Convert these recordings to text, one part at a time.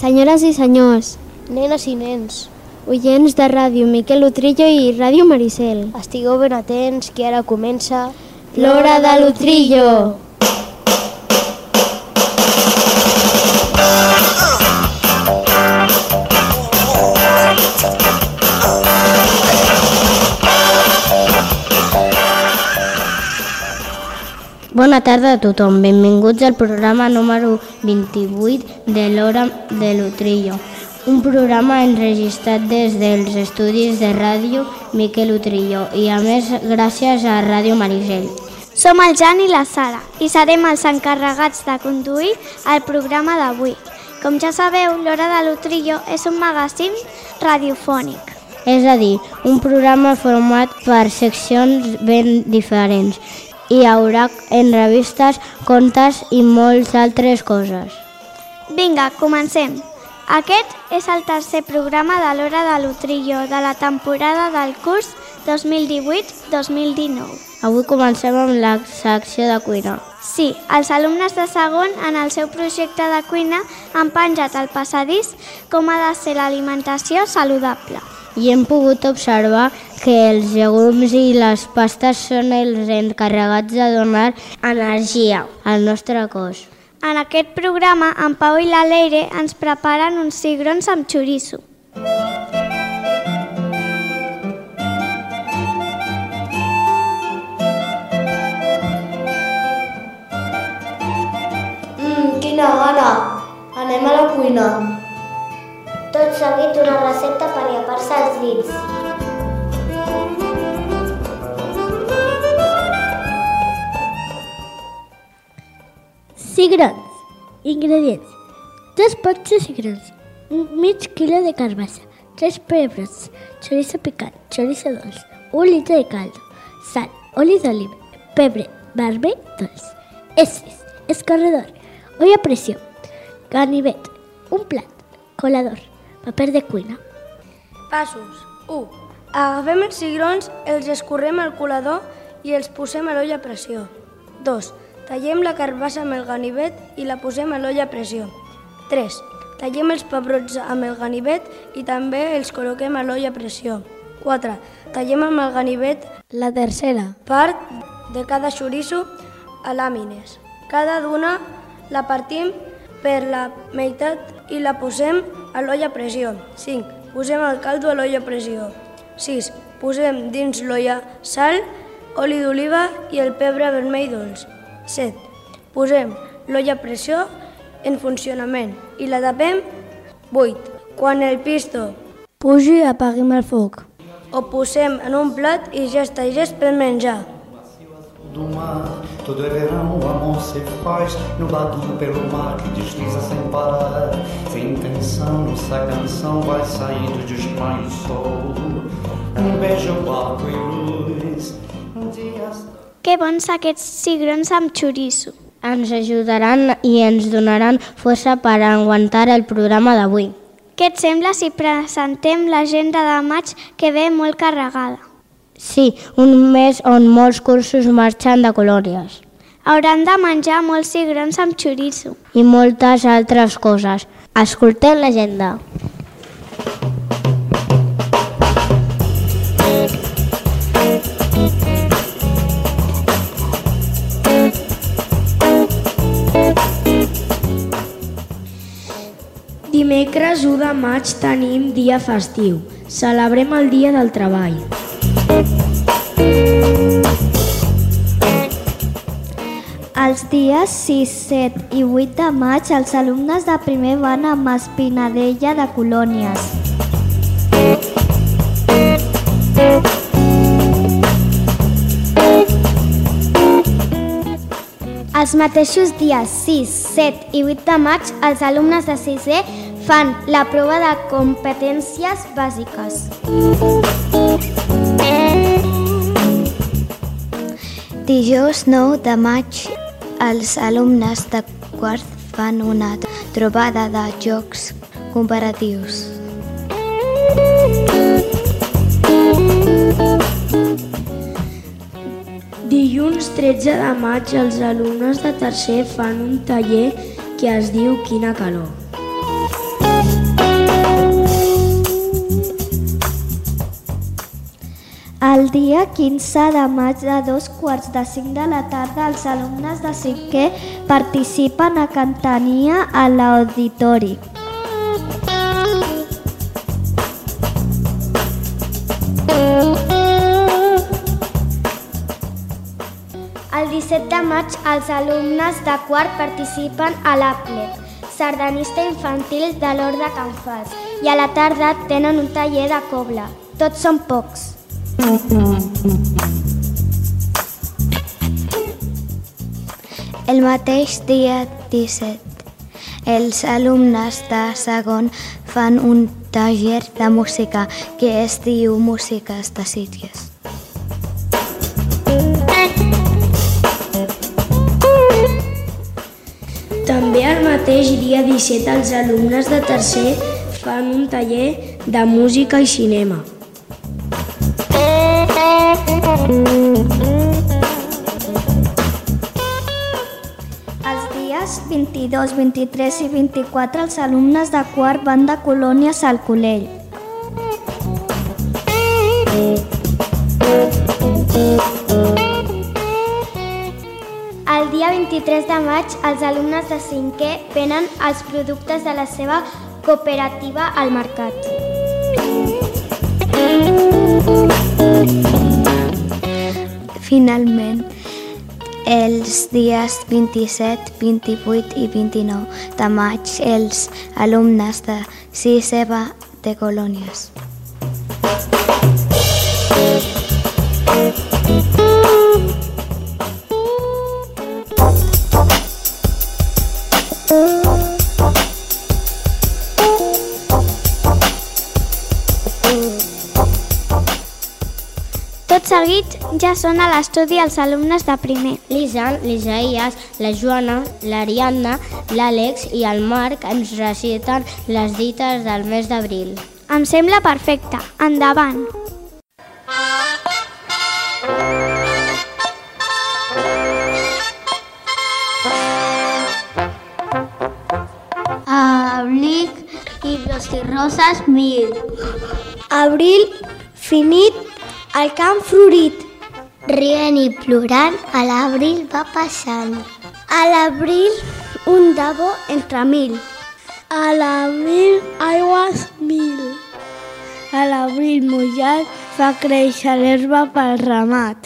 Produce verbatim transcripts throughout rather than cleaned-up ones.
Senyores i senyors, nenes i nens, oients de Ràdio Miquel Utrillo i Ràdio Maricel, estigueu ben atents que ara comença l'Hora de l'Utrillo. Bona tarda a tothom, benvinguts al programa número vint-i-vuit de l'Hora de l'Utrillo, un programa enregistrat des dels estudis de Ràdio Miquel Utrillo i a més gràcies a Ràdio Maricel. Som el Jan i la Sara i serem els encarregats de conduir el programa d'avui. Com ja sabeu, l'Hora de l'Utrillo és un magazín radiofònic. És a dir, un programa format per seccions ben diferents. Hi haurà entrevistes, contes i moltes altres coses. Vinga, comencem. Aquest és el tercer programa de l'Hora de l'Utrillo de la temporada del curs dos mil divuit dos mil dinou. Avui comencem amb la secció de cuina. Sí, els alumnes de segon en el seu projecte de cuina han penjat al passadís com ha de ser l'alimentació saludable. I hem pogut observar que els llegums i les pastes són els encarregats de donar energia al nostre cos. En aquest programa, en Pau i la Leire ens preparen uns cigrons amb xoriço. Mmm, quina gana! Anem a la cuina. Tot seguit una recepta per llepar-se els dits. Cigrons. Ingredients. Dos pots de cigrons, mig quilo de carbassa, tres pebrots, chorizo picant, chorizo dolç, un litre de caldo, sal, oli d'oliva, pebre, vermell dolç, heces, escorredor, olla a pressió, ganivet, un plat, colador, paper de cuina. Passos. u. Agafem els cigrons, els escorrem al colador i els posem a l'olla a pressió. dos. Tallem la carbassa amb el ganivet i la posem a l'olla a pressió. tres. Tallem els pebrots amb el ganivet i també els col·loquem a l'olla a pressió. quatre. Tallem amb el ganivet la tercera part de cada xoriço a làmines. Cada d'una la partim per la meitat i la posem a l'olla a pressió. cinc. Posem el caldo a l'olla a pressió. sis. Posem dins l'olla sal, oli d'oliva i el pebre vermell dolç. set. Posem l'olla a pressió en funcionament i la tapem. vuit. Quan el pisto pugi, apaguem el foc. Ho posem en un plat i ja està llest per menjar. Do mar, todo é verão, o amor se faz no batu pelo mar que desliza sem parar. Sem intenção, nossa canção vai saindo de espanho do sol. Um beijo, barco e luz. Um dia... Que bons aquests cigrons amb xoriço. Ens ajudaran i ens donaran força per aguantar el programa d'avui. Què et sembla si presentem l'agenda de maig que ve molt carregada? Sí, un mes on molts cursos marxen de colònies. Hauran de menjar molts cigrons amb xoriço. I moltes altres coses. Escoltem l'agenda. Dimecres u de maig tenim dia festiu. Celebrem el dia del treball. Els dies sis, set i vuit de maig els alumnes de primer van a Espinadella de Colònies. Els mateixos dies sis, set i vuit de maig els alumnes de sisè fan la prova de competències bàsiques. Dijous nou de maig els alumnes de quart fan una trobada de jocs comparatius. Dilluns tretze de maig els alumnes de tercer fan un taller que es diu Quina calor. El dia quinze de maig a dos quarts de cinc de la tarda els alumnes de cinquè participen a Cantania a l'auditori. El disset de maig els alumnes de quart participen a l'Aplec, sardanista infantil de l'Hort de Can Fals, i a la tarda tenen un taller de cobla. Tots són pocs. El mateix dia disset, els alumnes de segon fan un taller de música que es diu Músiques de Sitges. També el mateix dia disset els alumnes de tercer fan un taller de música i cinema. Els dies vint-i-dos, vint-i-tres i vint-i-quatre els alumnes de quart van de colònies al Colell. El dia vint-i-tres de maig els alumnes de cinquè venen els productes de la seva cooperativa al mercat. Finalment, els dies vint-i-set, vint-i-vuit i vint-i-nou de maig els alumnes de sisè van de colònies. Tot seguit ja són a l'estudi els alumnes de primer. L'Isan, l'Isaías, la Joana, l'Ariadna, l'Àlex i el Marc ens reciten les dites del mes d'abril. Em sembla perfecte. Endavant! Abric i rosas mil. Abril finit, el camp florit. Rient i plorant, a l'abril va passant. A l'abril, un dabo entre mil. A l'abril, aigües mil. A l'abril mullat fa créixer l'herba pel ramat.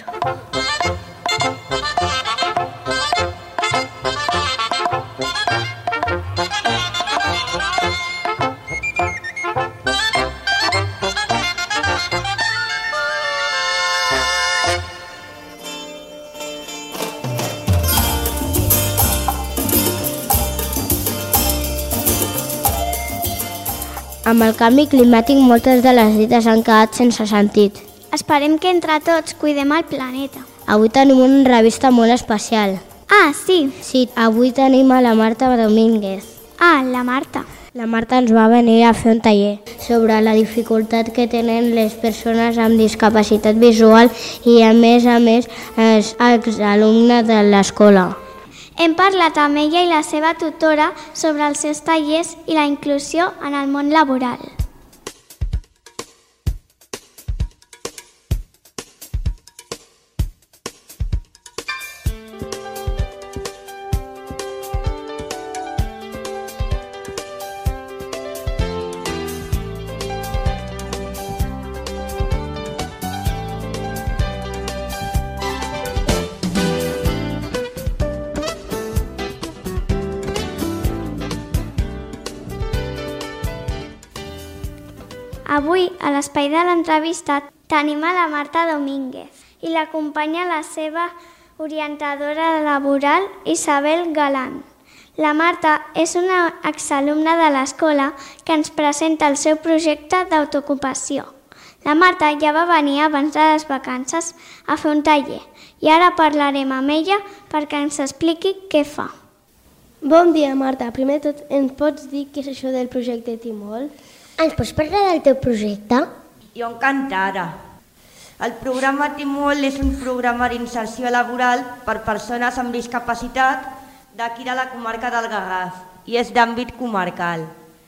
Amb el canvi climàtic moltes de les dites han quedat sense sentit. Esperem que entre tots cuidem el planeta. Avui tenim una revista molt especial. Ah, sí. Sí, avui tenim a la Marta Domínguez. Ah, la Marta. La Marta ens va venir a fer un taller sobre la dificultat que tenen les persones amb discapacitat visual i a més a més és exalumne de l'escola. Hem parlat amb ella i la seva tutora sobre els seus tallers i la inclusió en el món laboral. Avui, a l'espai de l'entrevista, tenim a la Marta Domínguez i l'acompanya la seva orientadora laboral, Isabel Galán. La Marta és una exalumna de l'escola que ens presenta el seu projecte d'autoocupació. La Marta ja va venir abans de les vacances a fer un taller i ara parlarem amb ella perquè ens expliqui què fa. Bon dia, Marta. Primer de tot, ens pots dir què és això del projecte Timol? Ens pots parlar del teu projecte? Jo encantada. El programa Timol és un programa d'inserció laboral per persones amb discapacitat d'aquí de la comarca del Garraf i és d'àmbit comarcal.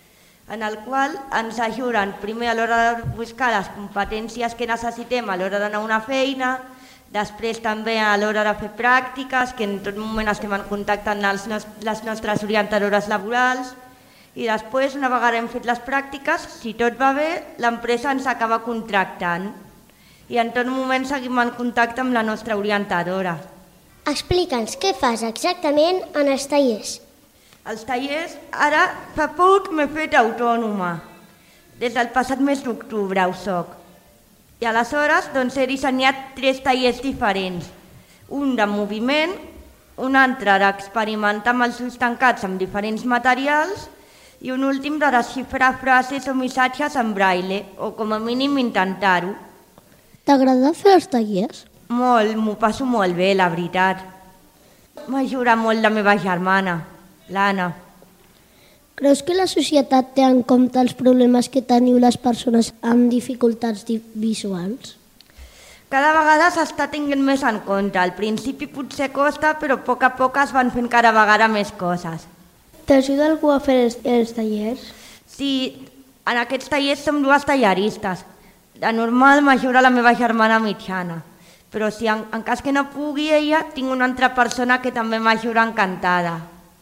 en el qual ens ajuden primer a l'hora de buscar les competències que necessitem a l'hora d'anar a una feina, després també a l'hora de fer pràctiques, que en tot moment estem en contacte amb els nos- les nostres orientadores laborals, i després, una vegada hem fet les pràctiques, si tot va bé, l'empresa ens acaba contractant. I en tot moment seguim en contacte amb la nostra orientadora. Explica'ns què fas exactament en els tallers. Els tallers, ara fa poc m'he fet autònoma. Des del passat mes d'octubre ho soc. I aleshores doncs, he dissenyat tres tallers diferents. Un de moviment, un altre d'experimentar amb els ulls tancats amb diferents materials i un últim de desxifrar frases o missatges en braille, o com a mínim intentar-ho. T'agrada fer els tallers? Molt, m'ho passo molt bé, la veritat. M'ajuda molt la meva germana, l'Anna. Creus que la societat té en compte els problemes que teniu les persones amb dificultats di- visuals? Cada vegada s'està tinguent més en compte. Al principi potser costa, però a poc a poc es van fent cada vegada més coses. T'ajuda algú a fer els, els tallers? Sí, en aquests tallers som dues talleristes. De normal m'ajuda la meva germana mitjana. Però si en, en cas que no pugui ella, tinc una altra persona que també m'ajuda encantada.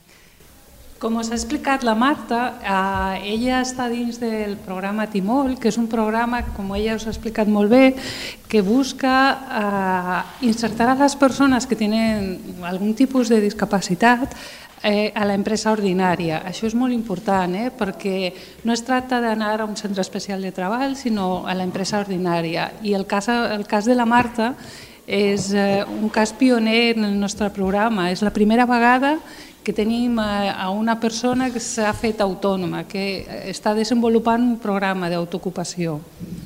Com us ha explicat la Marta, eh, ella està dins del programa Timol, que és un programa, com ella us ha explicat molt bé, que busca eh, insertar a les persones que tenen algun tipus de discapacitat eh, a l'empresa ordinària. Això és molt important, eh, perquè no es tracta d'anar a un centre especial de treball, sinó a l'empresa ordinària. I el cas, el cas de la Marta és eh, un cas pioner en el nostre programa. És la primera vegada que tenim a una persona que s'ha fet autònoma, que està desenvolupant un programa d'autoocupació.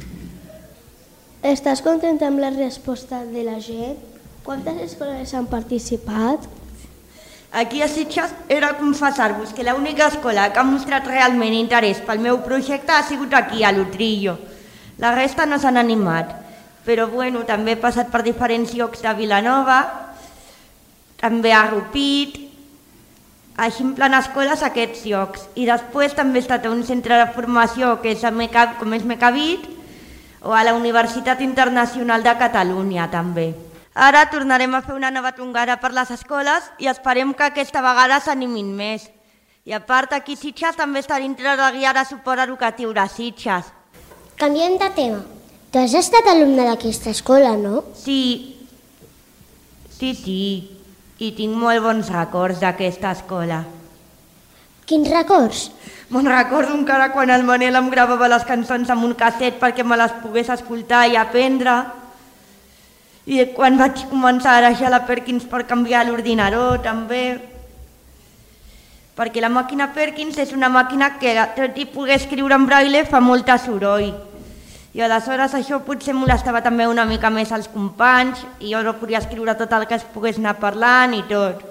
Estàs content amb la resposta de la gent? Quantes escoles han participat? Aquí a Sitges he de confessar-vos que l'única escola que ha mostrat realment interès pel meu projecte ha sigut aquí, a l'Utrillo. La resta no s'han animat, però bueno, també he passat per diferents llocs de Vilanova, també a Rupit, així en plan escoles a aquests llocs. I després també he estat a un centre de formació que és a Meca, com és Mecavit, o a la Universitat Internacional de Catalunya també. Ara tornarem a fer una nova tongada per les escoles i esperem que aquesta vegada s'animin més. I a part, aquí a Sitges també està dintre de guia de suport educatiu de Sitges. Canviem de tema. Tu has estat alumne d'aquesta escola, no? Sí, sí, sí. I tinc molt bons records d'aquesta escola. Quins records? Me'n recordo encara quan el Manel em gravava les cançons amb un casset perquè me les pogués escoltar i aprendre. I quan vaig començar a deixar la Perkins per canviar l'ordinador també. Perquè la màquina Perkins és una màquina que, tot i poder escriure en braille, fa molta soroll. I aleshores això potser molestava també una mica més als companys i jo no podia escriure tot el que es pogués anar parlant i tot.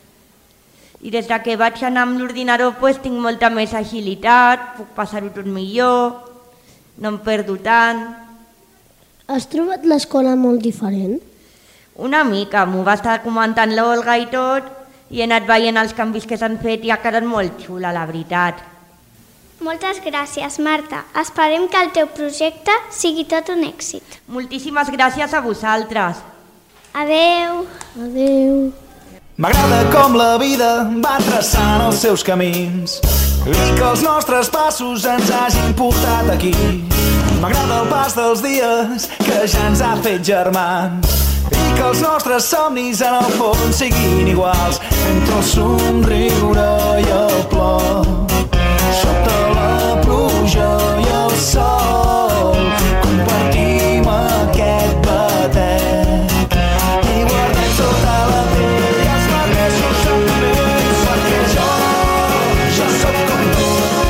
I des que vaig anar amb l'ordinador pues, tinc molta més agilitat, puc passar-ho tot millor, no em perdo tant. Has trobat l'escola molt diferent? Una mica, m'ho va estar comentant l'Olga i tot, i he anat veient els canvis que s'han fet i ha quedat molt xula, la veritat. Moltes gràcies, Marta. Esperem que el teu projecte sigui tot un èxit. Moltíssimes gràcies a vosaltres. Adeu. Adeu. M'agrada com la vida va traçant els seus camins i que els nostres passos ens hagin portat aquí. M'agrada el pas dels dies que ja ens ha fet germans i que els nostres somnis en el fons siguin iguals entre el somriure i el plor, sota la pluja i el sol. Compartim aquest batet i guardem sota la pell els mateixos sentiments, perquè jo, jo soc com tu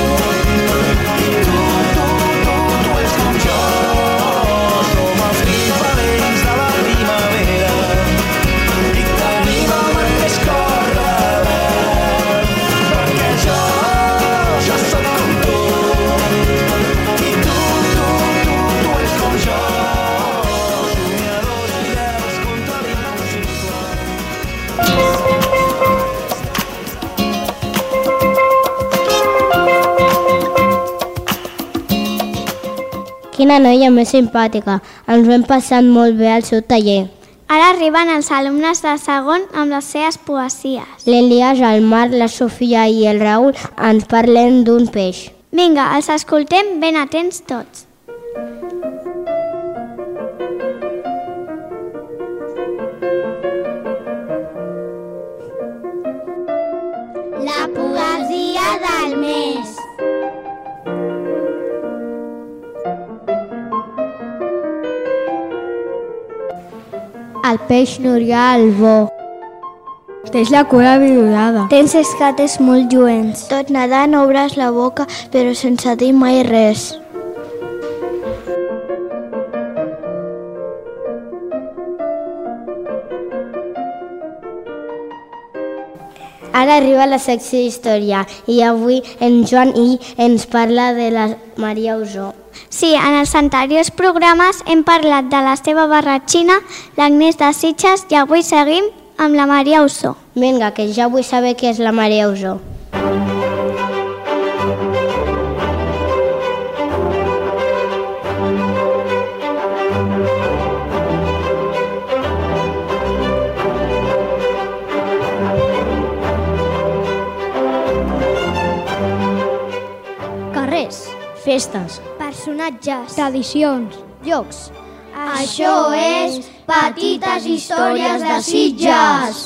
i tu, tu, tu, tu ets com jo. Som els diferents de la primavera i tenim el mateix cor rebel, perquè jo Quina noia més simpàtica. Ens ho hem passat molt bé al seu taller. Ara arriben els alumnes de segon amb les seves poesies. L'Elias, el Marc, la Sofia i el Raül ens parlen d'un peix. Vinga, els escoltem ben atents tots. La poesia del mes. El peix Núria al bo. Tens la cua vidorada. Tens escates molt lluents. Tot nedant obres la boca, però sense dir mai res. Ara arriba la secció d'història i avui en Joan I ens parla de la Maria Usó. Sí, en els anteriors programes hem parlat de l'Esteve Barratxina, l'Agnès de Sitges i avui seguim amb la Maria Usó. Vinga, que ja vull saber què és la Maria Usó. Carrers, festes, personatges, tradicions, llocs. Això és Petites històries de Sitges.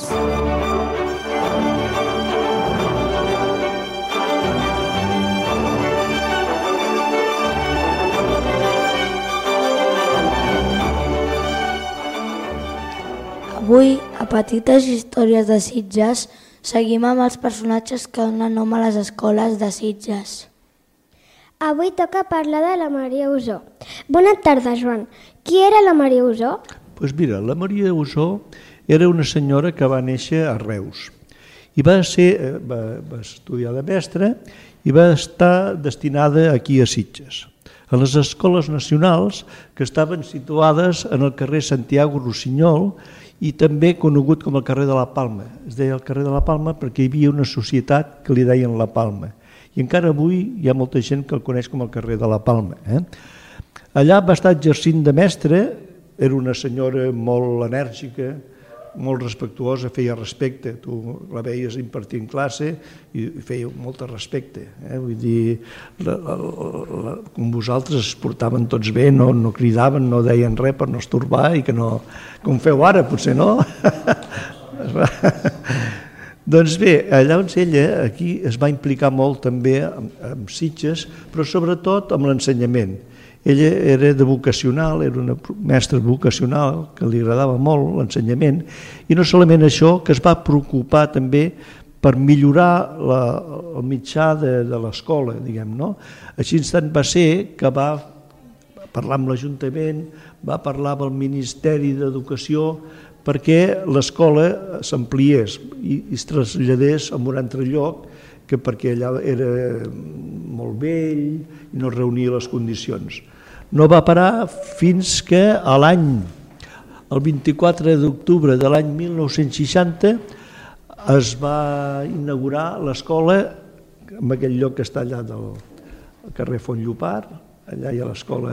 Avui, a Petites històries de Sitges, seguim amb els personatges que donen nom a les escoles de Sitges. Avui toca parlar de la Maria Usó. Bona tarda, Joan. Qui era la Maria Usó? Doncs pues mira, la Maria Usó era una senyora que va néixer a Reus i va, ser, va, va estudiar de mestra i va estar destinada aquí a Sitges, a les escoles nacionals que estaven situades en el carrer Santiago Rossinyol i també conegut com el carrer de la Palma. Es deia el carrer de la Palma perquè hi havia una societat que li deien la Palma. I encara avui hi ha molta gent que el coneix com el carrer de la Palma. Eh? Allà va estar exercint de mestre, era una senyora molt enèrgica, molt respectuosa, feia respecte, tu la veies impartint classe i feia molt respecte. Eh? Vull dir, la, la, la, com vosaltres es portaven tots bé, no, no cridaven, no deien res per no estorbar i que no, com feu ara, potser no. Doncs bé, allà on ella aquí es va implicar molt també amb, amb Sitges, però sobretot amb l'ensenyament. Ella era de vocacional, era una mestra vocacional que li agradava molt l'ensenyament i no solament això, que es va preocupar també per millorar la, el mitjà de, de l'escola, diguem, no? Així tant va ser que va parlar amb l'Ajuntament, va parlar amb el Ministeri d'Educació perquè l'escola s'ampliés i es traslladés a un altre lloc que perquè allà era molt vell i no reunia les condicions. No va parar fins que a l'any, el vint-i-quatre d'octubre de l'any mil nou-cents seixanta, es va inaugurar l'escola en aquell lloc que està allà del carrer Font Llopart, allà hi ha l'escola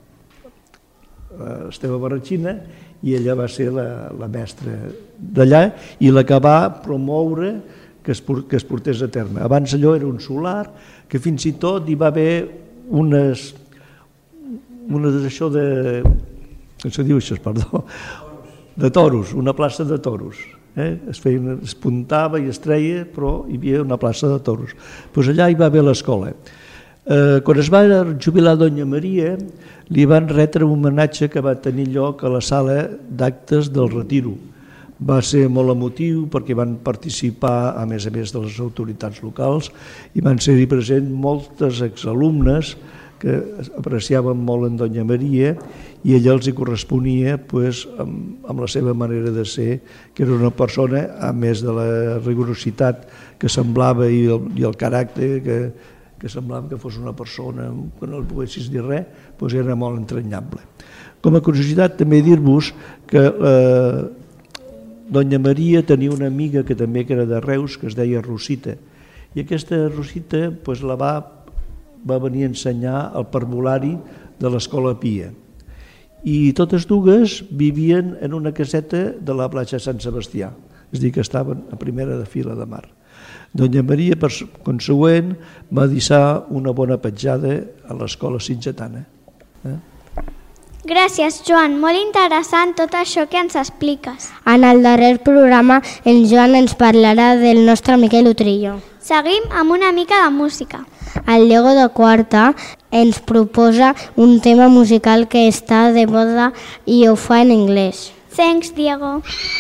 Esteve Barratxina, i ella va ser la, la mestra d'allà i la que va promoure que es, que es portés a terme. Abans allò era un solar, que fins i tot hi va haver unes, unes això de, com se diu això, perdó, de toros, una plaça de toros. Eh? Es, feia, es puntava i es treia, però hi havia una plaça de toros. Pues allà hi va haver l'escola. Eh, quan es va jubilar Doña Maria, li van retre un homenatge que va tenir lloc a la sala d'actes del Retiro. Va ser molt emotiu perquè van participar, a més a més de les autoritats locals, i van ser-hi presents moltes exalumnes que apreciaven molt en Doña Maria i ella els hi corresponia pues, amb, amb la seva manera de ser, que era una persona, a més de la rigorositat que semblava i el, i el caràcter que que semblava que fos una persona que no li poguessis dir res, doncs era molt entranyable. Com a curiositat també dir-vos que eh, Doña Maria tenia una amiga que també que era de Reus, que es deia Rosita, i aquesta Rosita doncs, la va, va venir a ensenyar el parvulari de l'Escola Pia. I totes dues vivien en una caseta de la platja Sant Sebastià, és a dir, que estaven a primera de fila de mar. Doña Maria, per consegüent, va deixar una bona petjada a l'Escola Sitgetana. Eh? Gràcies, Joan. Molt interessant tot això que ens expliques. En el darrer programa, en Joan ens parlarà del nostre Miquel Utrillo. Seguim amb una mica de música. El Diego de Quarta ens proposa un tema musical que està de moda i ho fa en anglès. Thanks, Diego.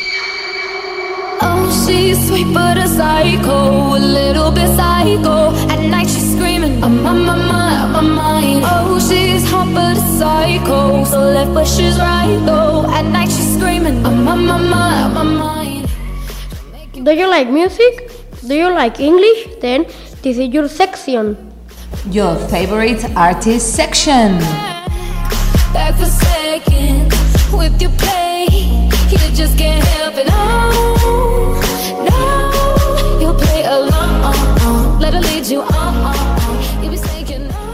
Oh, she's sweet but a psycho, a little bit psycho. At night she's screaming, I'm on my mind, my mind. Oh, she's hot but a psycho, so left but she's right though. At night she's screaming, I'm on my mind, my mind. Do you like music? Do you like English? Then this is your section. Your favorite artist section. Back for second with your play, you just can't help it. Oh, no, you'll play along, let her lead you on. You'll be saying no.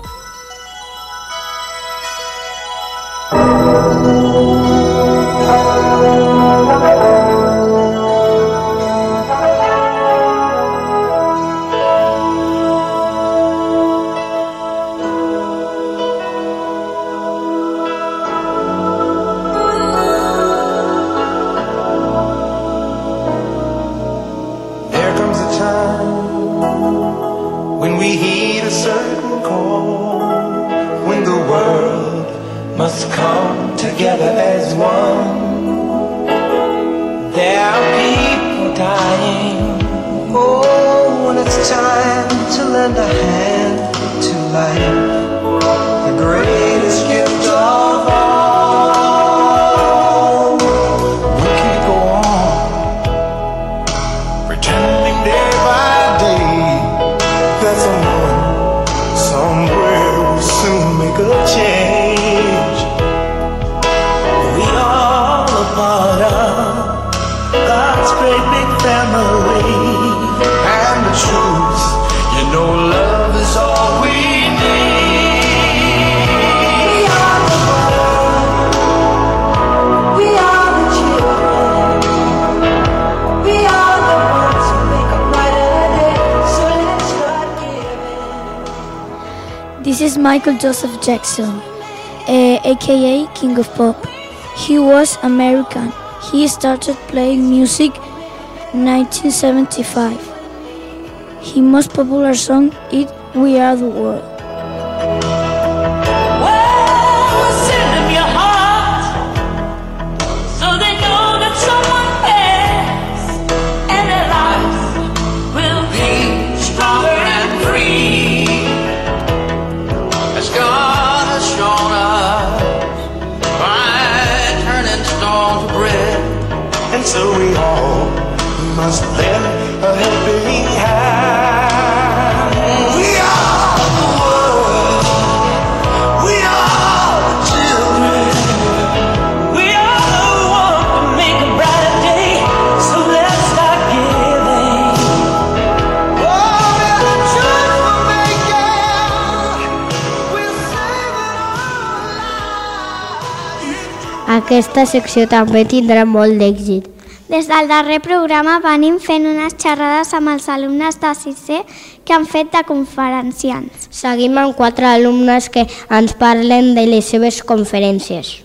Must come together as one. There are people dying. Oh, when it's time to lend a hand to life, the greatest gift of all. We can't go on pretending day by day that someone somewhere will soon make a change. God's great big family, and the truth, you know, love is all we need. We are the world, we are the children, we are the ones who make a brighter day, so let's start giving. This is Michael Joseph Jackson, uh, aka King of Pop. He was American. He started playing music in nineteen seventy-five. His most popular song is We Are the World. Well, send them your heart, so they know that someone cares, and their lives will be stronger and free, as God has shown us by turning stone to bread. And so we all must lend a helping hand. We are the world, we are the children, we are the ones to make a brighter day, so let's start giving. Oh, and the truth will make it, we'll save it all. Aquesta secció també tindrà molt d'èxit. Des del darrer programa venim fent unes xerrades amb els alumnes de sisè que han fet de conferenciants. Seguim amb quatre alumnes que ens parlen de les seves conferències.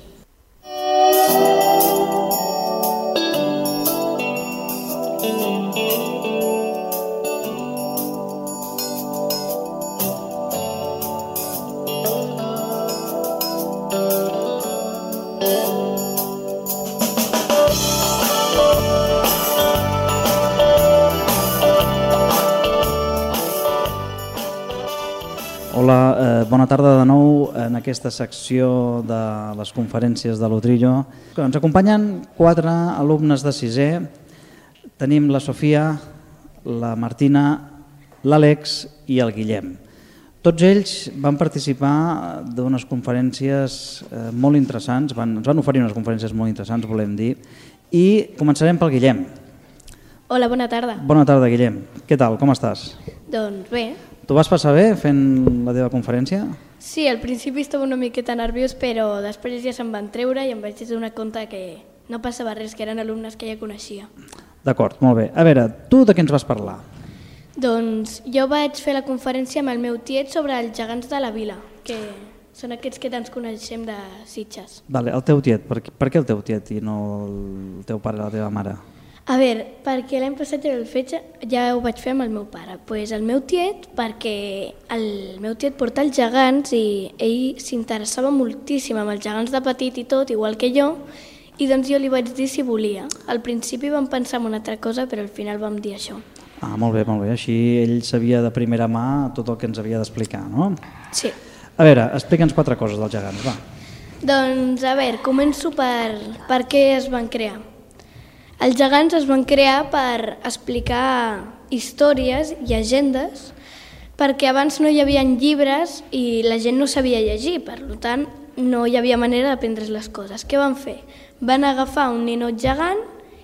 Hola, eh, bona tarda de nou en aquesta secció de les conferències de l'Utrillo. Ens acompanyen quatre alumnes de sisè. Tenim la Sofia, la Martina, l'Àlex i el Guillem. Tots ells van participar d'unes conferències eh, molt interessants, van, ens van oferir unes conferències molt interessants, volem dir, i començarem pel Guillem. Hola, bona tarda. Bona tarda, Guillem. Què tal, com estàs? Doncs bé. Tu vas passar bé fent la teva conferència? Sí, al principi estava una miqueta nerviós, però després ja se'm van treure i em vaig donar compte que no passava res, que eren alumnes que ja coneixia. D'acord, molt bé. A veure, tu de què ens vas parlar? Doncs jo vaig fer la conferència amb el meu tiet sobre els gegants de la vila, que són aquests que ens coneixem de Sitges. Vale, el teu tiet, per, per què el teu tiet i no el teu pare i la teva mare? A veure, perquè l'any passat ja el feig, ja ho vaig fer amb el meu pare. Pues el meu tiet, perquè el meu tiet porta els gegants i ell s'interessava moltíssim amb els gegants de petit i tot, igual que jo, i doncs jo li vaig dir si volia. Al principi vam pensar en una altra cosa, però al final vam dir això. Ah, molt bé, molt bé. Així ell sabia de primera mà tot el que ens havia d'explicar, no? Sí. A veure, explica'ns quatre coses dels gegants, va. Doncs, a veure, començo per, per què es van crear. Els gegants es van crear per explicar històries i agendes, perquè abans no hi havia llibres i la gent no sabia llegir, per tant no hi havia manera d'aprendre les coses. Què van fer? Van agafar un ninot gegant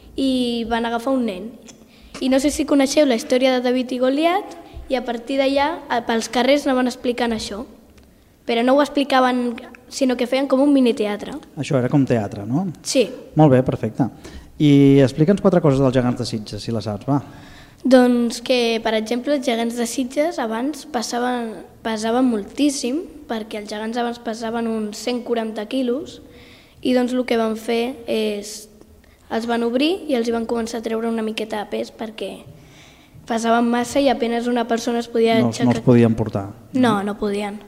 i van agafar un nen. I no sé si coneixeu la història de David i Goliat, i a partir d'allà pels carrers anaven explicant això. Però no ho explicaven, sinó que feien com un miniteatre. Això era com teatre, no? Sí. Molt bé, perfecte. I explica'ns quatre coses dels gegants de Sitges, si la saps, va. Doncs que, per exemple, els gegants de Sitges abans pesaven, pesaven moltíssim, perquè els gegants abans pesaven uns cent quaranta quilos, i doncs el que van fer és, els van obrir i els hi van començar a treure una miqueta de pes, perquè pesaven massa i apenas una persona es podia no, aixecar. No els podien portar. No, no podien.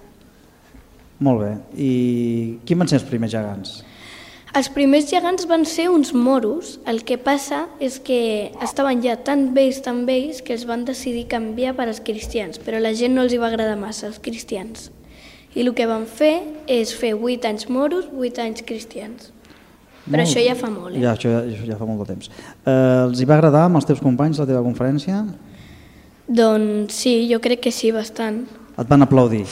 Molt bé. I quins van ser els primers gegants? Els primers gegants van ser uns moros. El que passa és que estaven ja tan vells, tan vells, que els van decidir canviar per als cristians, però a la gent no els hi va agradar massa, els cristians. I el que van fer és fer vuit anys moros, vuit anys cristians. Però molt, això ja fa molt, eh? Ja, això ja, això ja fa molt de temps. Eh, els hi va agradar amb els teus companys la teva conferència? Doncs sí, jo crec que sí, bastant. Et van aplaudir?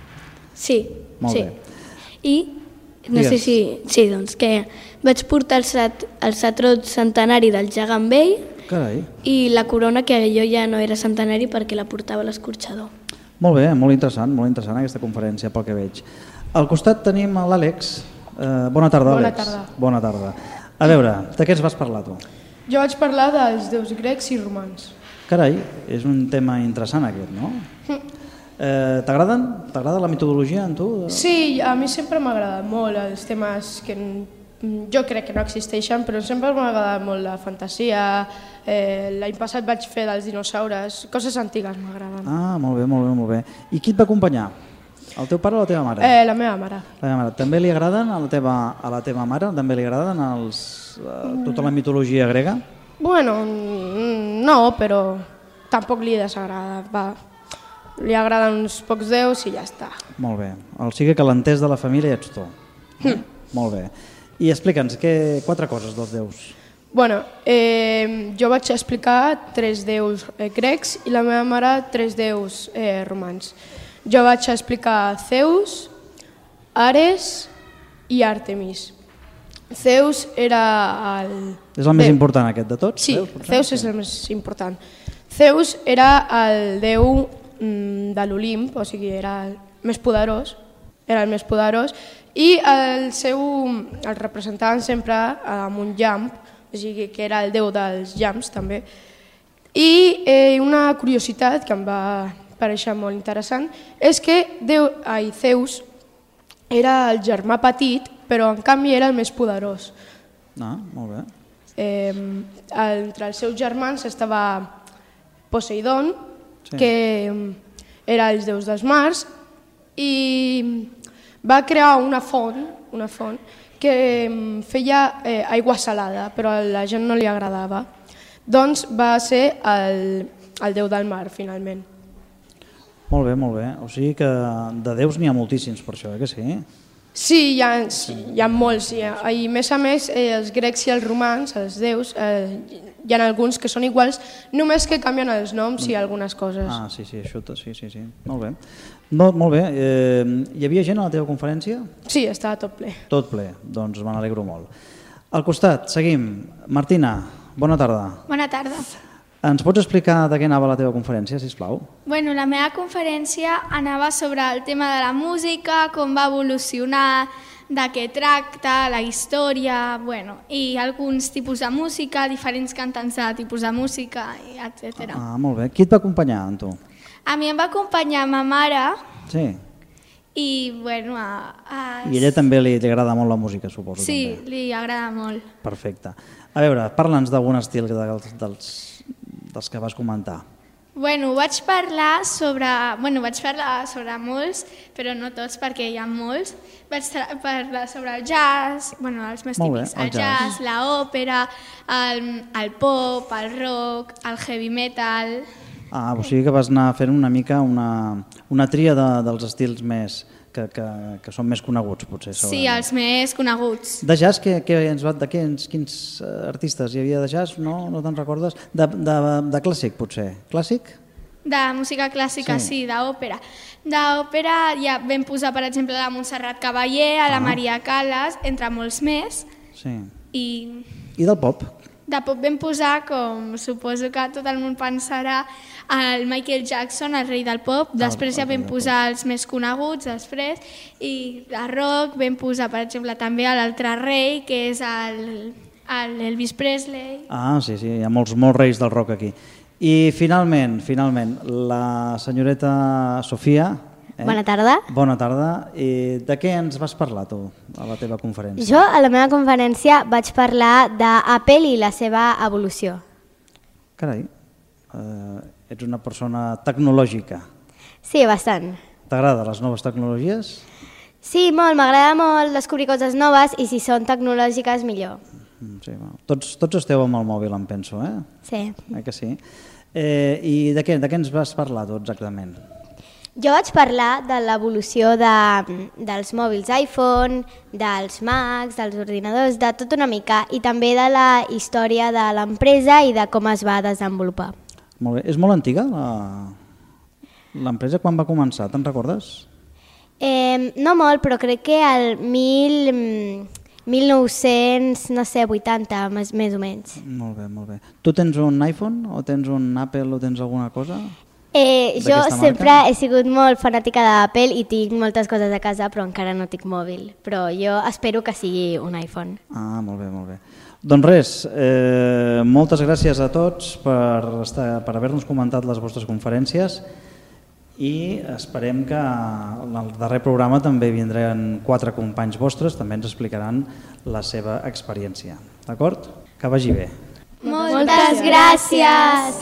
Sí, molt sí. Bé. I no Digues. sé si... Sí, doncs que vaig portar el, sat, el satrot centenari del gegant vell. Carai. I la corona, que jo ja no era centenari perquè la portava l'escorxador. Molt bé, molt interessant, molt interessant aquesta conferència pel que veig. Al costat tenim l'Àlex. Eh, bona tarda, Bona Àlex. tarda. Bona tarda. A veure, de què ens vas parlar tu? Jo vaig parlar dels déus grecs i romans. Carai, és un tema interessant aquest, no? Eh, T'agraden? T'agrada la metodologia en tu? Sí, a mi sempre m'ha agradat molt els temes que jo crec que no existeixen, però sempre m'ha agradat molt la fantasia. Eh, L'any passat vaig fer dels dinosaures, coses antigues m'agraden. Ah, molt bé, molt bé, molt bé. I qui et va acompanyar? El teu pare o la teva mare? Eh, la meva mare. La meva mare. També li agraden a la teva, a la teva mare? També li agraden els, uh, tota la mitologia grega? Bueno, no, però tampoc li desagrada. Va. Li agraden uns pocs déus i ja està. Molt bé. O sigui que l'entès de la família ets tu. Hm. Molt bé. I explica'ns que, quatre coses dels déus. Bueno, eh, jo vaig explicar tres déus eh, grecs i la meva mare tres déus eh, romans. Jo vaig explicar Zeus, Ares i Àrtemis. Zeus era el... És el més important aquest de tots? Sí, Zeus, Zeus és el més important. Zeus era el déu mm, de l'Olimp, o sigui, era el més poderós, era el més poderós, i el seu, el representaven sempre amb un llamp, o sigui, que era el déu dels llamps també. I eh, una curiositat que em va pareixer molt interessant és que Déu, ai, Zeus era el germà petit, però en canvi era el més poderós. Ah, molt bé. Eh, entre els seus germans estava Poseidon, sí. que era els déus dels mars, i va crear una font, una font que feia eh, aigua salada, però a la gent no li agradava. Doncs va ser el, el déu del mar, finalment. Molt bé, molt bé. O sigui que de déus n'hi ha moltíssims per això, eh que sí? Sí, hi ha, sí, hi ha molts. I a més a més, eh, els grecs i els romans, els déus, eh, hi ha alguns que són iguals, només que canvien els noms i algunes coses. Ah, sí, sí, això sí, sí, sí. Molt bé. Molt, molt bé. Eh, hi havia gent a la teva conferència? Sí, estava tot ple. Tot ple, doncs me n'alegro molt. Al costat, seguim. Martina, bona tarda. Bona tarda. Ens pots explicar de què anava la teva conferència, sisplau? Bueno, la meva conferència anava sobre el tema de la música, com va evolucionar, de què tracta, la història, bueno, i alguns tipus de música, diferents cantants de tipus de música, etcètera. Ah, molt bé. Qui et va acompanyar, amb tu? A mi em va acompanyar ma mare Sí. i, bueno... A, a... I a ella també li, li agrada molt la música, suposo. Sí, també. li agrada molt. Perfecte. A veure, parla'ns d'algun estil dels, dels, dels que vas comentar. Bueno, vaig parlar sobre... Bueno, vaig parlar sobre molts, però no tots perquè hi ha molts. Vaig parlar sobre el jazz, bueno, els més Molt bé, típics, el el jazz, l'òpera, el, el pop, el rock, el heavy metal... Ah, o sigui que vas anar fent una mica una, una tria de, dels estils més que, que, que són més coneguts, potser. Sí, els més coneguts. De jazz, que, que ens va, de què, quins artistes hi havia de jazz? No, no te'n recordes? De, de, de clàssic, potser. Clàssic? De música clàssica, sí, sí d'òpera. D'òpera ja vam posar, per exemple, la Montserrat Caballé, a la ah. Maria Callas, entre molts més. Sí. I... I del pop? De pop vam posar, com suposo que tot el món pensarà, el Michael Jackson, el rei del pop, després ja vam posar els més coneguts, després, i de rock vam posar, per exemple, també l'altre rei, que és el, el Elvis Presley. Ah, sí, sí, hi ha molts, molts reis del rock aquí. I finalment, finalment, la senyoreta Sofia... Eh? Bona tarda. Bona tarda. I de què ens vas parlar tu a la teva conferència? Jo a la meva conferència vaig parlar d'Apple i la seva evolució. Carai, eh, ets una persona tecnològica. Sí, bastant. T'agraden les noves tecnologies? Sí, molt, m'agrada molt descobrir coses noves i si són tecnològiques millor. Sí, bueno. tots, tots esteu amb el mòbil, em penso, eh? Sí. Eh que sí? Eh, I de què, de què ens vas parlar tu exactament? Jo vaig parlar de l'evolució de, dels mòbils iPhone, dels Macs, dels ordinadors, de tot una mica, i també de la història de l'empresa i de com es va desenvolupar. Molt bé. És molt antiga l'empresa? Quan va començar? Te'n recordes? Eh, no molt, però crec que el mil, mil nou-cents, no sé, vuitanta, més, més o menys. Molt bé, molt bé. Tu tens un iPhone o tens un Apple o tens alguna cosa? Eh, jo sempre he sigut molt fanàtica d'Apple i tinc moltes coses a casa, però encara no tinc mòbil. Però jo espero que sigui un iPhone. Ah, molt bé, molt bé. Doncs res, eh, moltes gràcies a tots per, estar, per haver-nos comentat les vostres conferències i esperem que en el darrer programa també vindran quatre companys vostres, també ens explicaran la seva experiència. D'acord? Que vagi bé. Moltes gràcies!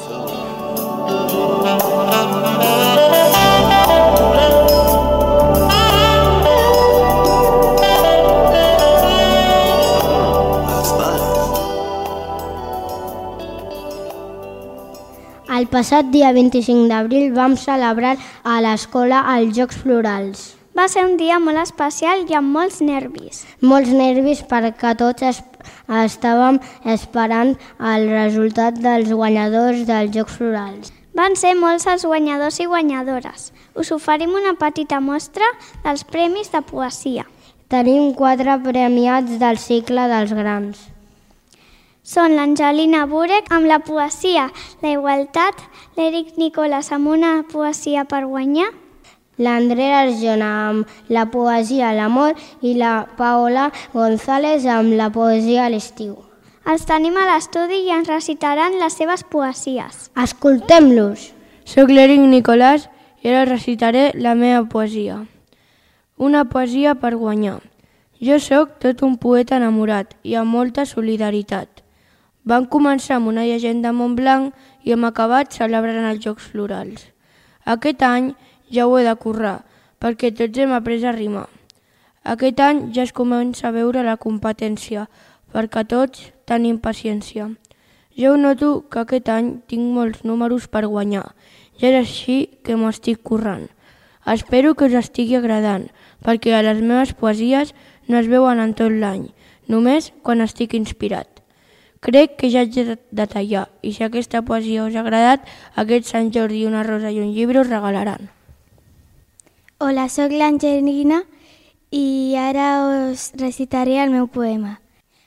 El passat dia vint-i-cinc d'abril vam celebrar a l'escola els Jocs Florals. Va ser un dia molt especial i amb molts nervis. Molts nervis perquè tots es, estàvem esperant el resultat dels guanyadors dels Jocs Florals. Van ser molts els guanyadors i guanyadores. Us oferim una petita mostra dels premis de poesia. Tenim quatre premiats del cicle dels grans. Són l'Angelina Burek amb la poesia La Igualtat, l'Eric Nicolas amb una poesia per guanyar, l'Andrea Arjona amb la poesia L'Amor i la Paola González amb la poesia L'Estiu. Els tenim a l'estudi i ens recitaran les seves poesies. Escoltem-los. Soc l'Eric Nicolàs i ara recitaré la meva poesia. Una poesia per guanyar. Jo sóc tot un poeta enamorat i amb molta solidaritat. Vam començar amb una llegenda a Montblanc i hem acabat celebrant els Jocs Florals. Aquest any ja ho he de currar, perquè tots hem après a rimar. Aquest any ja es comença a veure la competència, perquè tots tenim paciència. Jo noto que aquest any tinc molts números per guanyar, i és així que m'estic currant. Espero que us estigui agradant, perquè a les meves poesies no es veuen en tot l'any, només quan estic inspirat. Crec que ja haig de detallar, i si aquesta poesia us ha agradat, aquest Sant Jordi una rosa i un llibre us regalaran. Hola, sóc l'Angelina i ara us recitaré el meu poema.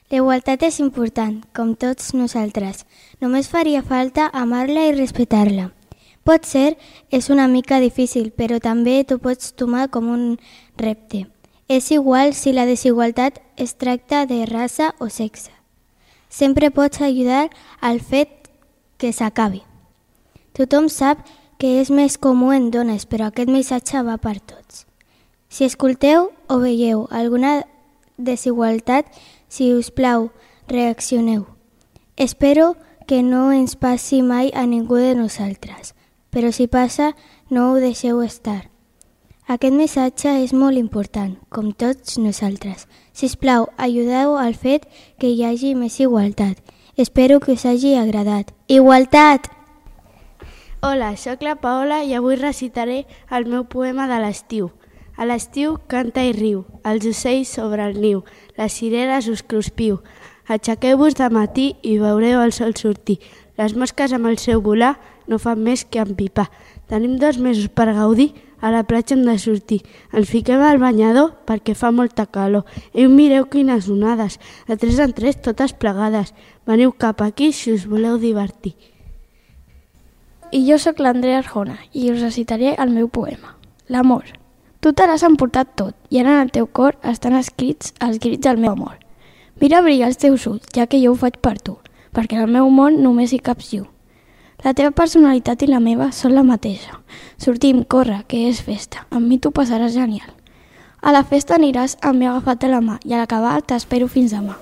La igualtat és important, com tots nosaltres. Només faria falta amar-la i respectar-la. Potser és una mica difícil, però també t'ho pots tomar com un repte. És igual si la desigualtat es tracta de raça o sexe. Sempre pots ajudar al fet que s'acabi. Tothom sap que és més comú en dones, però aquest missatge va per tots. Si escolteu o veieu alguna desigualtat, si us plau, reaccioneu. Espero que no ens passi mai a ningú de nosaltres, però si passa, no ho deixeu estar. Aquest missatge és molt important, com tots nosaltres. Si us plau, ajudeu al fet que hi hagi més igualtat. Espero que us hagi agradat. Igualtat! Hola, sóc la Paola i avui recitaré el meu poema de l'estiu. A l'estiu canta i riu, els ocells sobre el niu, les cireres us cruspiu. Aixequeu-vos de matí i veureu el sol sortir. Les mosques amb el seu volar no fan més que empipar. Tenim dos mesos per gaudir, a la platja hem de sortir. Ens fiquem al banyador perquè fa molta calor. I mireu quines onades, de tres en tres totes plegades. Veniu cap aquí si us voleu divertir. I jo sóc l'Andrea Arjona i us recitaré el meu poema. L'amor. Tu te l'has emportat tot i ara en el teu cor estan escrits els grits del meu amor. Mira brillar els teus ulls, ja que jo ho faig per tu, perquè en el meu món només hi caps tu. La teva personalitat i la meva són la mateixa. Sortim, corre, que és festa. Amb mi tu passaràs genial. A la festa aniràs amb mi agafat a la mà i a l'acabar t'espero fins demà.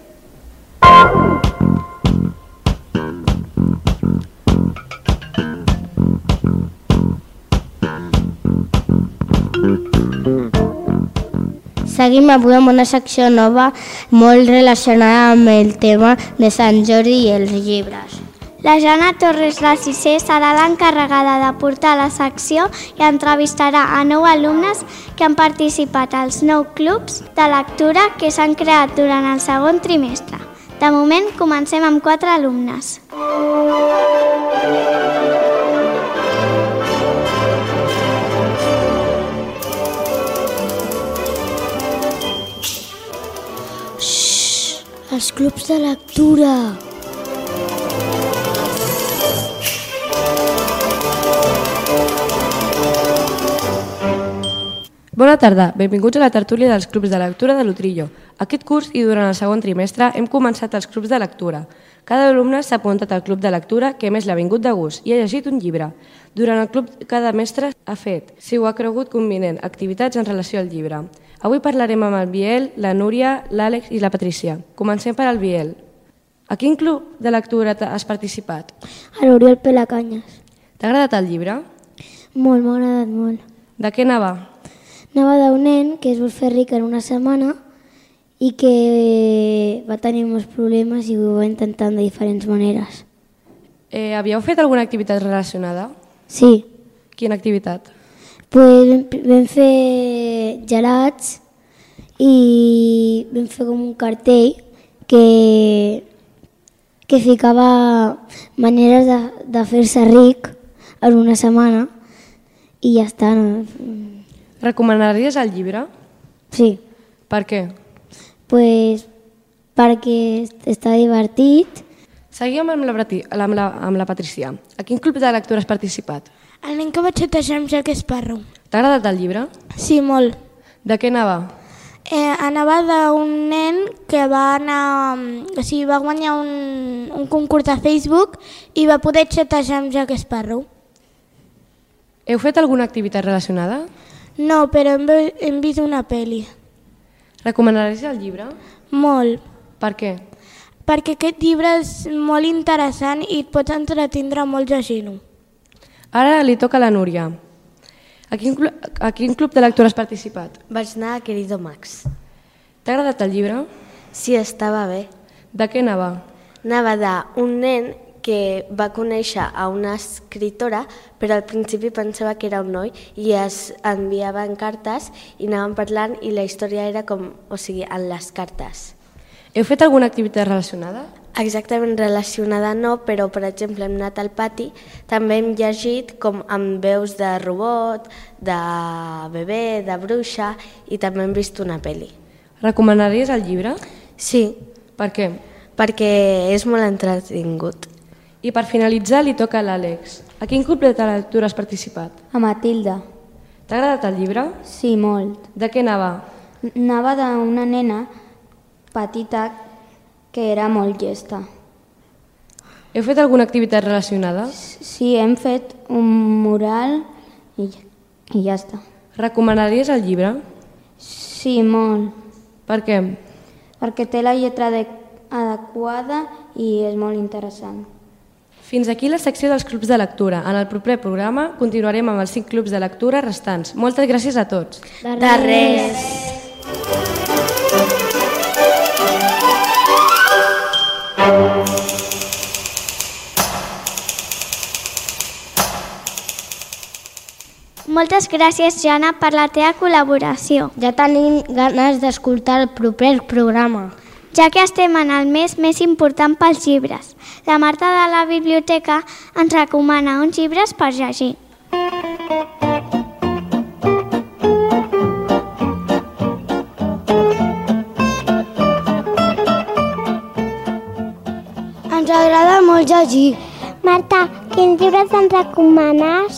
Seguim avui amb una secció nova molt relacionada amb el tema de Sant Jordi i els llibres. La Joana Torres Racisser serà l'encarregada de portar la secció i entrevistarà a nou alumnes que han participat als nou clubs de lectura que s'han creat durant el segon trimestre. De moment, comencem amb quatre alumnes. Els clubs de lectura. Bona tarda, benvinguts a la tertúlia dels clubs de lectura de l'Utrillo. Aquest curs i durant el segon trimestre hem començat els clubs de lectura. Cada alumne s'ha apuntat al club de lectura que més l'ha vingut de gust i ha llegit un llibre. Durant el club cada mestre ha fet, si ho ha cregut convenient, activitats en relació al llibre. Avui parlarem amb el Biel, la Núria, l'Àlex i la Patrícia. Comencem per al Biel. A quin club de lectura has participat? A l'Oriol Pelacanyes. T'ha agradat el llibre? Molt, m'ha agradat molt. De què anava? Anava d'un nen que es vol fer ric en una setmana i que va tenir molts problemes i ho va intentar de diferents maneres. Eh, havíeu fet alguna activitat relacionada? Sí. Quina activitat? Pues vam fer gelats i vam fer com un cartell que, que ficava maneres de, de fer-se ric en una setmana i ja està. No? Recomanaries el llibre? Sí. Per què? Pues perquè està divertit. Seguim amb la, amb, la, amb la Patrícia. A quin club de lectura has participat? El nen que vaig xatejar amb Jack Sparrow. T'ha agradat el llibre? Sí, molt. De què anava? Eh, anava d'un nen que va anar, o sigui, va guanyar un, un concurs de Facebook i va poder xatejar amb Jack Sparrow. Heu fet alguna activitat relacionada? No, però hem, hem vist una pel·li. Recomanaries el llibre? Molt. Per què? Perquè aquest llibre és molt interessant i et pots entretindre molt llegint-ho. Ara li toca a la Núria. A quin, club, a quin club de lectura has participat? Vaig anar a Querido Max. T'ha agradat el llibre? Sí, estava bé. De què anava? Anava d'un nen que va conèixer a una escritora, però al principi pensava que era un noi i es enviaven cartes i anaven parlant i la història era com, o sigui, en les cartes. Heu fet alguna activitat relacionada? Exactament relacionada no, però per exemple hem anat al pati, també hem llegit com amb veus de robot, de bebè, de bruixa i també hem vist una pel·li. Recomanaries el llibre? Sí. Per què? Perquè és molt entretingut. I per finalitzar li toca a l'Àlex. A quin club de lectura has participat? A Matilda. T'ha agradat el llibre? Sí, molt. De què anava? Anava d'una nena petita que era molt llesta. Heu fet alguna activitat relacionada? Sí, hem fet un mural i, i ja està. Recomanaries el llibre? Sí, molt. Per què? Perquè té la lletra de, adequada i és molt interessant. Fins aquí la secció dels clubs de lectura. En el proper programa continuarem amb els cinc clubs de lectura restants. Moltes gràcies a tots. De res. Moltes gràcies, Jana, per la teva col·laboració. Ja tenim ganes d'escoltar el proper programa. Ja que estem en el mes més important pels llibres, la Marta de la biblioteca ens recomana uns llibres per llegir. Ens agrada molt llegir. Marta, quins llibres ens recomanes?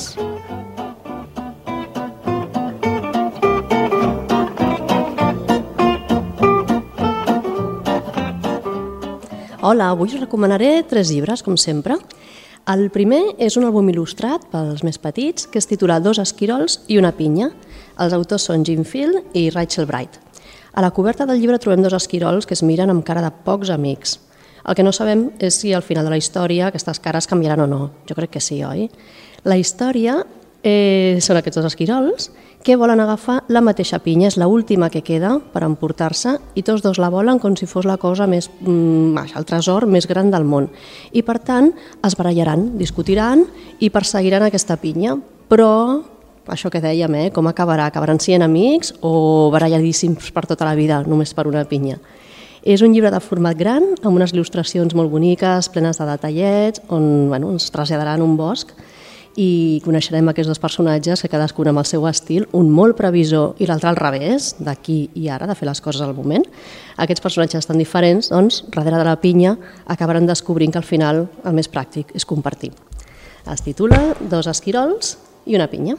Hola, avui us recomanaré tres llibres, com sempre. El primer és un àlbum il·lustrat pels més petits que es titula Dos esquirols i una pinya. Els autors són Jim Field i Rachel Bright. A la coberta del llibre trobem dos esquirols que es miren amb cara de pocs amics. El que no sabem és si al final de la història aquestes cares canviaran o no. Jo crec que sí, oi? La història eh, són aquests dos esquirols que volen agafar la mateixa pinya, és l'última que queda per emportar-se i tots dos la volen com si fos la cosa més, mm, el tresor més gran del món. I per tant es barallaran, discutiran i perseguiran aquesta pinya, però això que dèiem, eh, com acabarà? Acabaran sent amics o baralladíssims per tota la vida només per una pinya? És un llibre de format gran, amb unes il·lustracions molt boniques, plenes de detallets, on bueno, ens traslladaran un bosc i coneixerem aquests dos personatges que cadascun amb el seu estil, un molt previsor i l'altre al revés, d'aquí i ara, de fer les coses al moment. Aquests personatges tan diferents, doncs, darrere de la pinya, acabaran descobrint que al final el més pràctic és compartir. Es titula Dos esquirols i una pinya.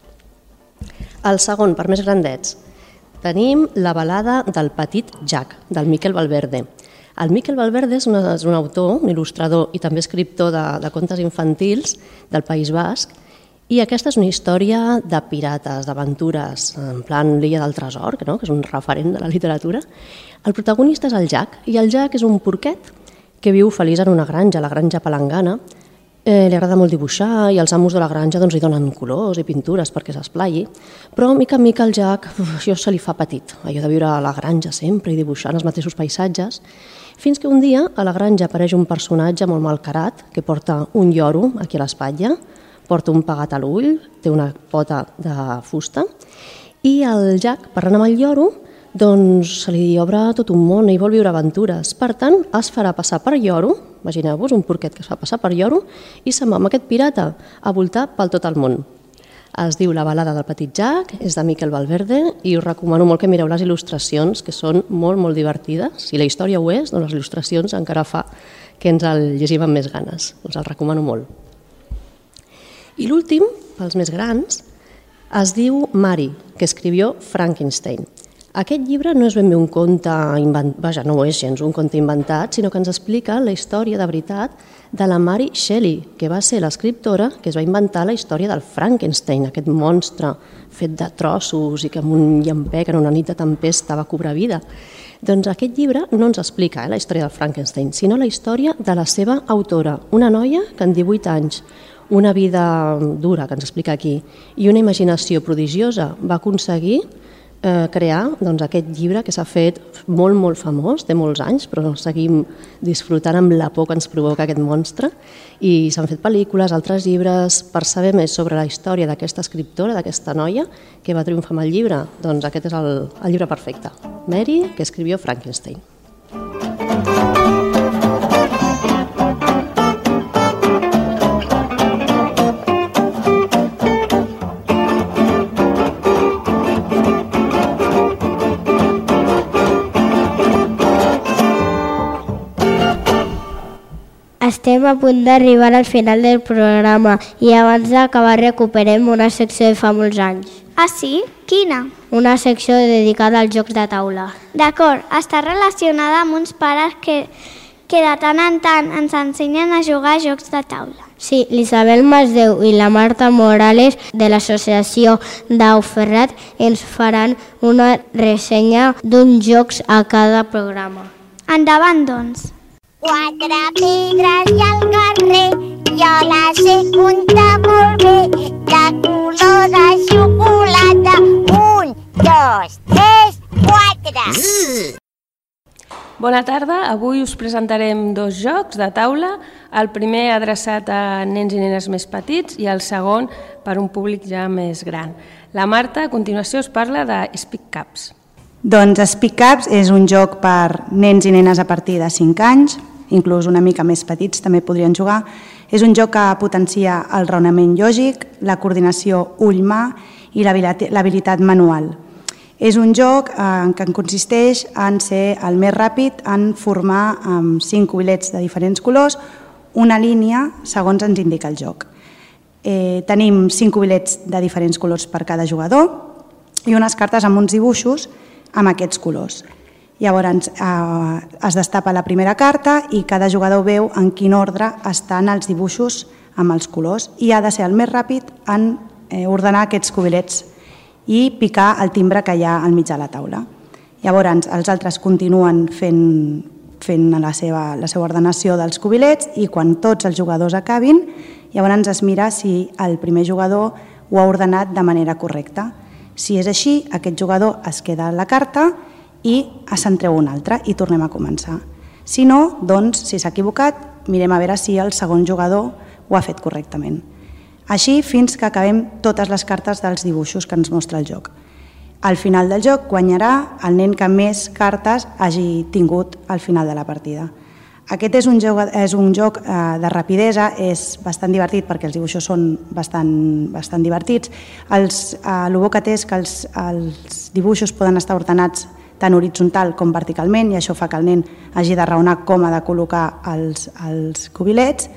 El segon, per més grandets, tenim la balada del petit Jack, del Miquel Valverde. El Miquel Valverde és, una, és un autor, un il·lustrador i també escriptor de, de contes infantils del País Basc, i aquesta és una història de pirates, d'aventures, en plan l'Illa del Tresor, que, no? que és un referent de la literatura. El protagonista és el Jack, i el Jack és un porquet que viu feliç en una granja, la granja Palangana. Eh, li agrada molt dibuixar i els amos de la granja doncs, li donen colors i pintures perquè s'esplai, però mica en mica el Jack uf, això se li fa petit, allò de viure a la granja sempre i dibuixant els mateixos paisatges, fins que un dia a la granja apareix un personatge molt malcarat que porta un lloro aquí a l'espatlla, porta un pegat a l'ull, té una pota de fusta, i el Jack, parlant amb el lloro, doncs se li obre tot un món i vol viure aventures. Per tant, es farà passar per lloro, imagineu-vos un porquet que es fa passar per lloro, i se'n va amb aquest pirata a voltar pel tot el món. Es diu La balada del petit Jack, és de Miquel Valverde i us recomano molt que mireu les il·lustracions, que són molt, molt divertides. Si la història ho és, doncs les il·lustracions encara fa que ens el llegim amb més ganes. Us el recomano molt. I l'últim, pels més grans, es diu Mary, que escrivió Frankenstein. Aquest llibre no és ben bé un conte inventat, vaja, no és gens un conte inventat, sinó que ens explica la història de veritat de la Mary Shelley, que va ser l'escriptora que es va inventar la història del Frankenstein, aquest monstre fet de trossos i que amb un llampec en una nit de tempesta va cobrar vida. Doncs aquest llibre no ens explica eh, la història del Frankenstein, sinó la història de la seva autora, una noia que en divuit anys, una vida dura, que ens explica aquí, i una imaginació prodigiosa va aconseguir eh, crear doncs, aquest llibre que s'ha fet molt, molt famós, té molts anys, però seguim disfrutant amb la por que ens provoca aquest monstre, i s'han fet pel·lícules, altres llibres. Per saber més sobre la història d'aquesta escriptora, d'aquesta noia, que va triomfar amb el llibre, doncs aquest és el, el llibre perfecte. Mary, que escrivió Frankenstein. Estem a punt d'arribar al final del programa i abans d'acabar recuperem una secció de fa molts anys. Ah, sí? Quina? Una secció dedicada als jocs de taula. D'acord, està relacionada amb uns pares que, que de tant en tant ens ensenyen a jugar a jocs de taula. Sí, l'Isabel Masdeu i la Marta Morales de l'associació Dau Ferrat ens faran una ressenya d'uns jocs a cada programa. Endavant, doncs. Quatre pedres i al carrer, jo les sé comptar molt bé, de color de xocolata. Un, dos, tres, quatre. Bona tarda, avui us presentarem dos jocs de taula, el primer adreçat a nens i nenes més petits i el segon per un públic ja més gran. La Marta a continuació us parla de Speak Caps. Doncs Speak Caps és un joc per nens i nenes a partir de cinc anys, inclús una mica més petits també podrien jugar. És un joc que potencia el raonament lògic, la coordinació ull-mà i l'habilitat manual. És un joc eh, que consisteix en ser el més ràpid, en formar amb cinc cubilets de diferents colors una línia segons ens indica el joc. Eh, tenim cinc cubilets de diferents colors per cada jugador i unes cartes amb uns dibuixos amb aquests colors. Llavors eh, es destapa la primera carta i cada jugador veu en quin ordre estan els dibuixos amb els colors i ha de ser el més ràpid en eh, ordenar aquests cubilets i picar el timbre que hi ha al mig de la taula. Llavors els altres continuen fent, fent la, seva, la seva ordenació dels cubilets i quan tots els jugadors acabin, llavors es mira si el primer jugador ho ha ordenat de manera correcta. Si és així, aquest jugador es queda la carta i se'n treu una altra i tornem a començar. Si no, doncs, si s'ha equivocat, mirem a veure si el segon jugador ho ha fet correctament. Així fins que acabem totes les cartes dels dibuixos que ens mostra el joc. Al final del joc guanyarà el nen que més cartes hagi tingut al final de la partida. Aquest és un joc, és un joc de rapidesa, és bastant divertit perquè els dibuixos són bastant, bastant divertits. Els, el bo que té és que els, els dibuixos poden estar ordenats tant horitzontal com verticalment i això fa que el nen hagi de raonar com ha de col·locar els, els cubilets.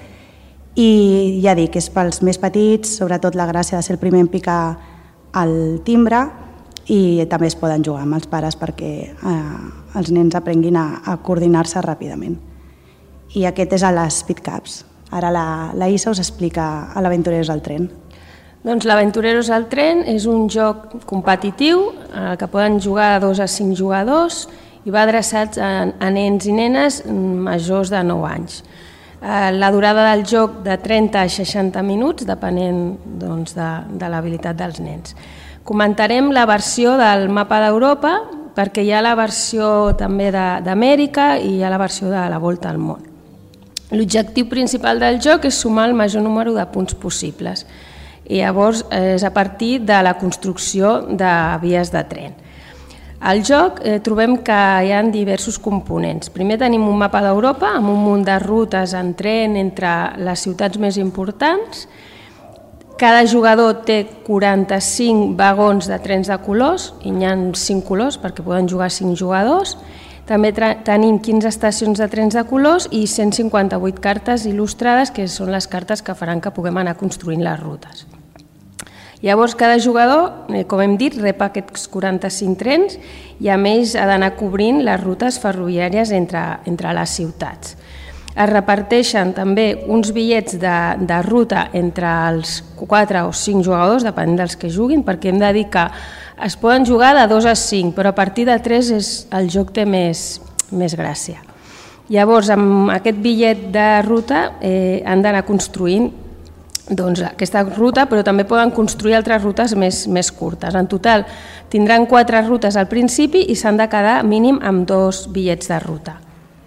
I ja dic, és pels més petits, sobretot la gràcia de ser el primer en picar el timbre i també es poden jugar amb els pares perquè eh, els nens aprenguin a, a coordinar-se ràpidament. I aquest és a les Speed Caps. Ara la, la Isa us explica a l'Aventureros al tren. Doncs l'Aventureros al tren és un joc competitiu eh, que poden jugar de dos a cinc jugadors i va adreçat a, a nens i nenes majors de nou anys. La durada del joc de trenta a seixanta minuts, depenent doncs, de, de l'habilitat dels nens. Comentarem la versió del mapa d'Europa, perquè hi ha la versió també d'Amèrica i hi ha la versió de la volta al món. L'objectiu principal del joc és sumar el major número de punts possibles. I llavors és a partir de la construcció de vies de tren. Al joc eh, trobem que hi ha diversos components. Primer tenim un mapa d'Europa amb un munt de rutes en tren entre les ciutats més importants. Cada jugador té quaranta-cinc vagons de trens de colors, i n'hi ha cinc colors perquè poden jugar cinc jugadors. També tenim quinze estacions de trens de colors i cent cinquanta-vuit cartes il·lustrades, que són les cartes que faran que puguem anar construint les rutes. Llavors, cada jugador, com hem dit, rep aquests quaranta-cinc trens i a més ha d'anar cobrint les rutes ferroviàries entre, entre les ciutats. Es reparteixen també uns bitllets de, de ruta entre els quatre o cinc jugadors, depenent dels que juguin, perquè hem de dir que es poden jugar de dos a cinc, però a partir de tres és, el joc té més, més gràcia. Llavors, amb aquest bitllet de ruta eh, han d'anar construint doncs, aquesta ruta, però també poden construir altres rutes més, més curtes. En total tindran quatre rutes al principi i s'han de quedar mínim amb dos bitllets de ruta.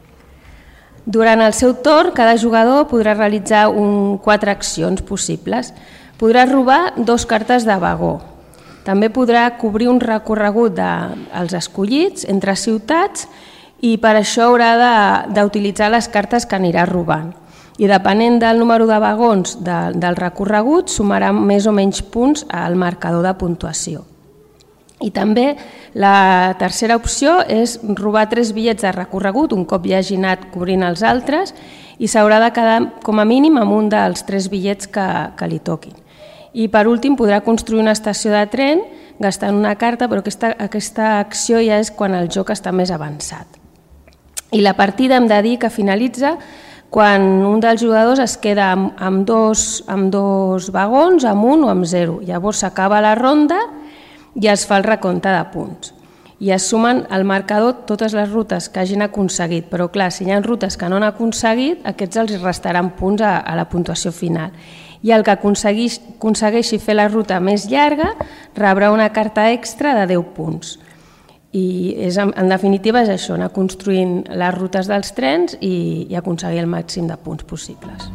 Durant el seu torn, cada jugador podrà realitzar un, quatre accions possibles. Podrà robar dos cartes de vagó. També podrà cobrir un recorregut dels escollits entre ciutats i per això haurà d'utilitzar les cartes que anirà robant. I depenent del número de vagons de, del recorregut, sumarà més o menys punts al marcador de puntuació. I també la tercera opció és robar tres bitllets de recorregut un cop hi hagi anat cobrint els altres i s'haurà de quedar com a mínim amb un dels tres bitllets que, que li toquin. I per últim podrà construir una estació de tren gastant una carta, però aquesta, aquesta acció ja és quan el joc està més avançat. I la partida hem de dir que finalitza quan un dels jugadors es queda amb, amb, dos, amb dos vagons, amb un o amb zero. Llavors s'acaba la ronda i es fa el recompte de punts. I es sumen al marcador totes les rutes que hagin aconseguit, però clar, si hi ha rutes que no han aconseguit, aquests els restaran punts a, a la puntuació final. I el que aconsegueixi, aconsegueixi fer la ruta més llarga rebrà una carta extra de deu punts. I és, en definitiva és això, anar construint les rutes dels trens i, i aconseguir el màxim de punts possibles.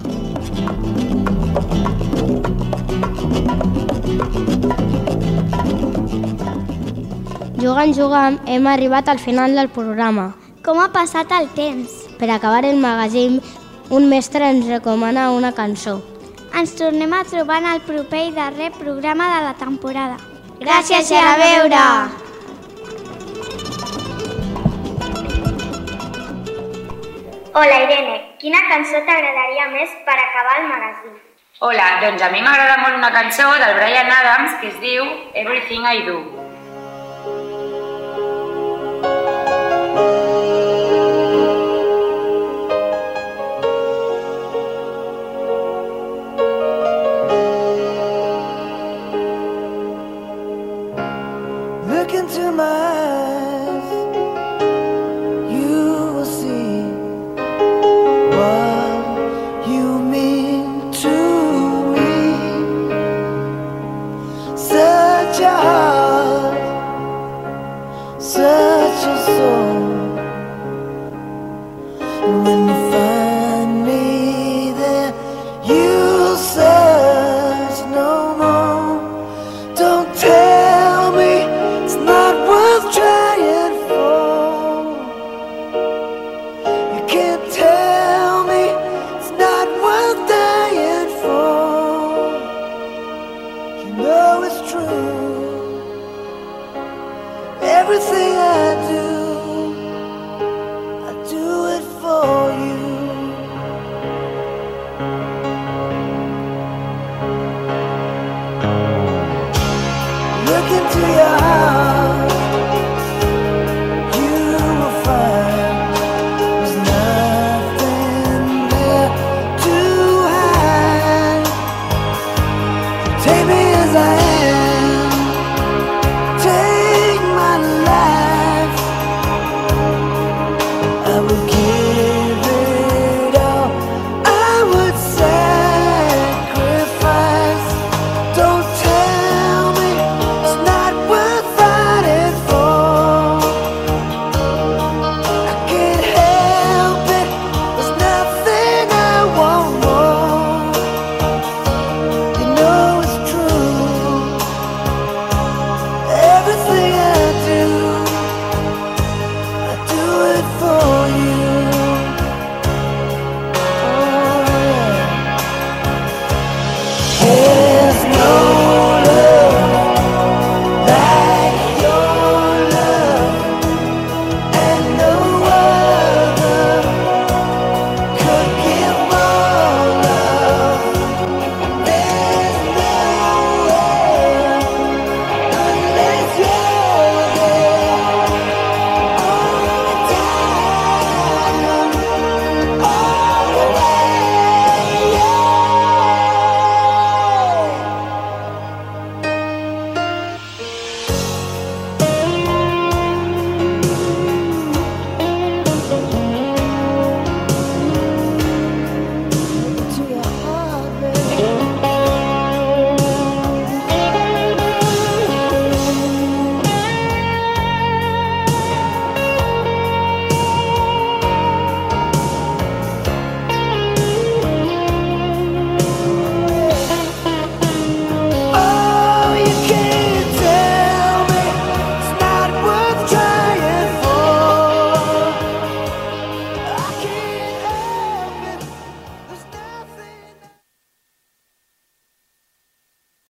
Jugant, jugant, hem arribat al final del programa. Com ha passat el temps? Per acabar el magazín, un mestre ens recomana una cançó. Ens tornem a trobar en el proper i darrer programa de la temporada. Gràcies i a reveure! Hola Irene, quina cançó t'agradaria més per acabar el magazín? Hola, doncs a mi m'agrada molt una cançó del Bryan Adams que es diu Everything I Do. Look into my eyes, you will see what you mean to me. Such a heart, such a soul. And when you find me there, you'll search no more. Don't tell me it's not worth trying for. You can't tell me it's not worth dying for. You know it's true. Everything